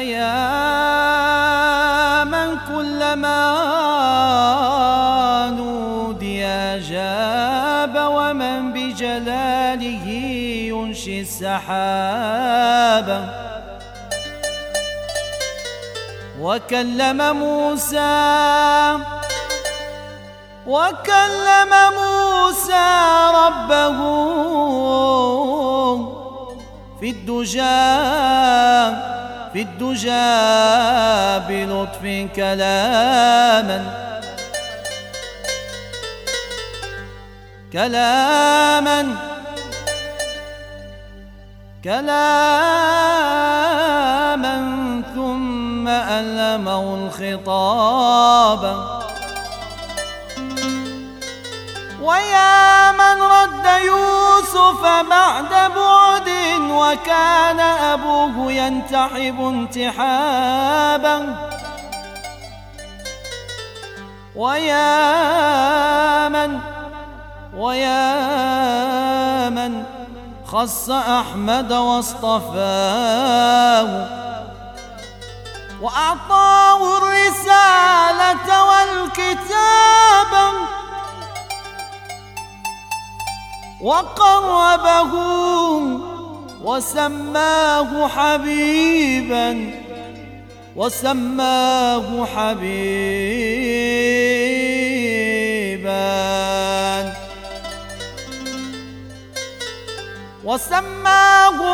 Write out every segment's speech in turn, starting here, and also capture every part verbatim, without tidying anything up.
أيا من كلما نودي أجاب، ومن بجلاله ينشي السحاب. وكلم موسى وكلم موسى ربه في الدجى في الدجى بلطف كلاما كلاما كلاما ثم ألمه الخطاب. ويا من رد يوسف بعد بعد، وكان أبوه ينتحب انتحابا. ويا من ويا من خص أحمد واصطفاه، وأعطاه الرسالة والكتاب، وقربه وسماه حبيبا وسماه حبيبا وسماه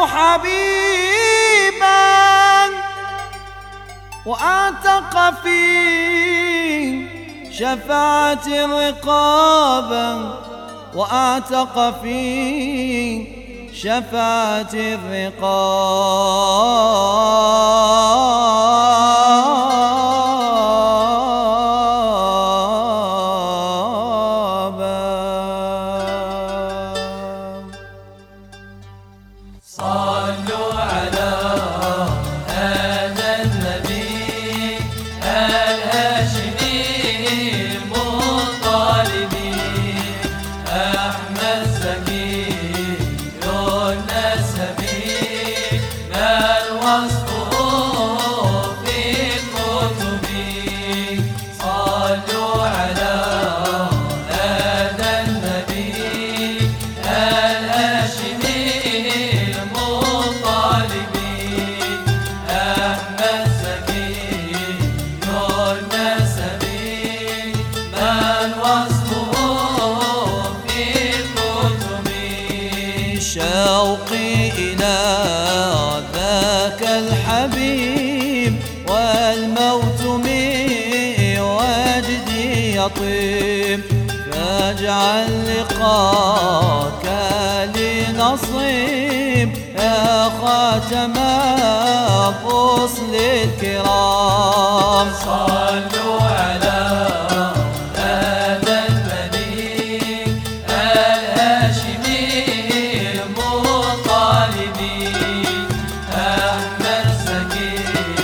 حبيبا وأعتق في شفاعة رقابا وأعتق في شفاعة الرقاب. صلوا على هذا النبي الهاشمي المطلبي، أحمد زكي النسبي، بل وصفه في الكتب. صلوا على هذا النبي الهاشمي المطلبي، أحمد زكي النسبي، بل وصفه في الكتب. شوقي إلى ذاك الحبيب، والموت من وجدي يطيب، فاجعل لقاك لي نصيب يا خاتم الرسل الكرام. صلوا على هذا النبي الهاشمي المطلبي، أحمد زكي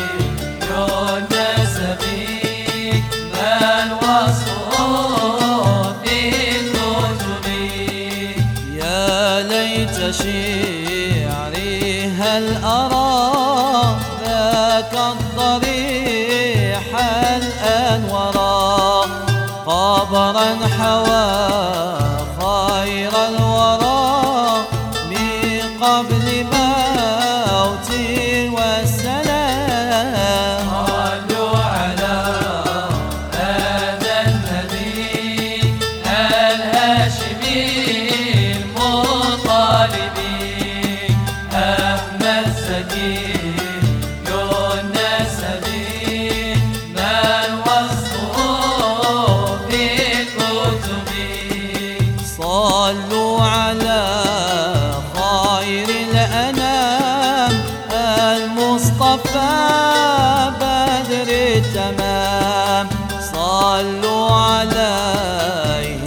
النسبي، بل وصفه في الكتب. يا ليت شعري هل أرى ذاك الضريح الأنورا، قبرا حوى خير الورى من قبل موتي والسلام. صلوا على هذا النبي الهاشمي المطلبي، أحمد زكي النسبي، بل وصفه في الكتب. صلوا على خير الأنام المصطفى بدر التمام. صلوا عليه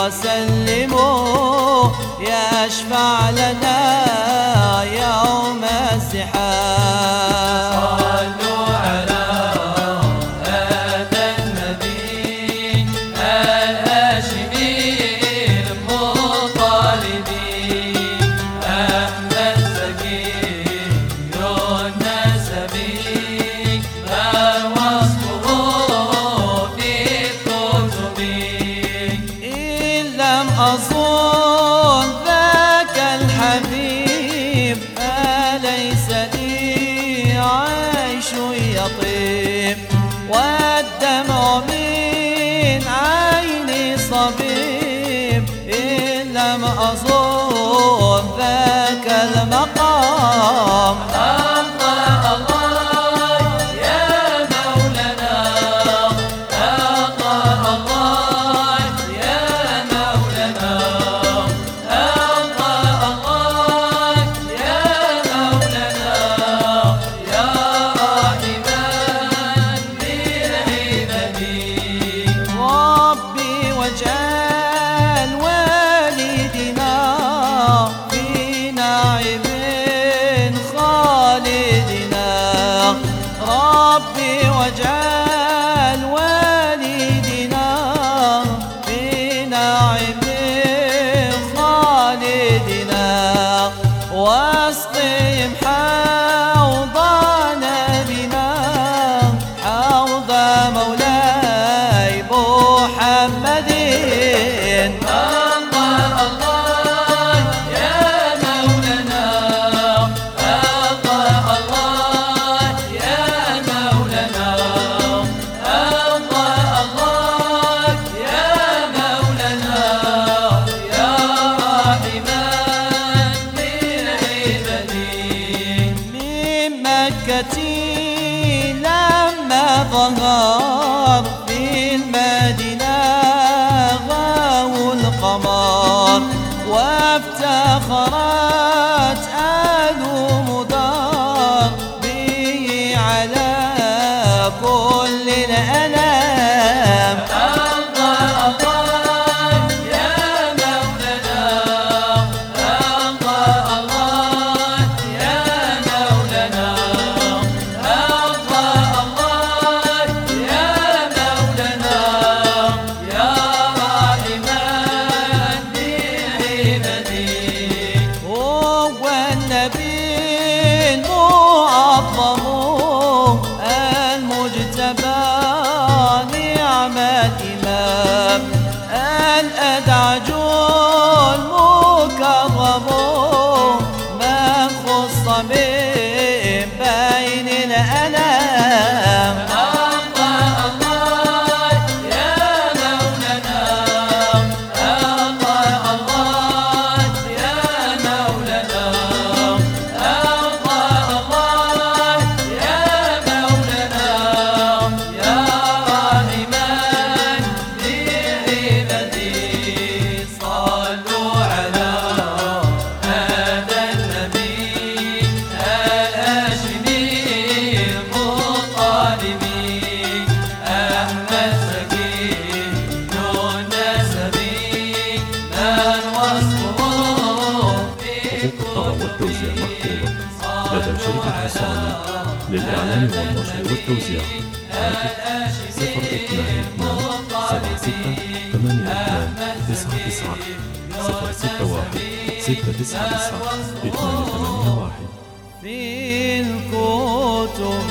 وسلموا يشفع لنا يوم الزحام. صلوا على هذا النبي الهاشمي المطلبي، أحمد زكي النسبي، والدمع من عيني صبيب إن لم أزور ذاك المقام. الله الله يا مولانا، الله الله يا مولانا، الله الله يا مولانا، يا راحما للعباد. ربي واجعل والدنا في نعيم خالدنا، ربي واجعل والدنا في نعيم خالدنا، واسقهم حوض نبينا حوض مولاي محمد. الله الله يا مولانا، الله الله يا مولانا، الله الله يا مولانا، يا راحما للعباد. من مكة لما ظهر في المدينة غاو القمر، وافتخرت آل مضار به على كل الأنام. الله الله يا مولانا، الله الله يا مولانا، الله الله يا مولانا، يا راحما للعباد. هو النبي المعظم المجتبى نعم الإمام، الأدعج المكرم من خص من بين الأنام. الله الله يا مولانا، الله الله يا مولانا، الله الله يا مولانا، يا راحما للعباد. صلوا على هذا النبي الهاشمي المطالبي، أحمد زكي ذو النسب من وصفه في حقوق الطبع والتوزيع مكتوبة لدى شركة حصاني للإعلان والنشر والتوزيع. هاتف صفر اثنان اثنان سبعة ستة ثمانية اثنان تسعة تسعة، صفر ستة واحد ستة تسعة تسعة اثنان ثمانية واحد. في الكتب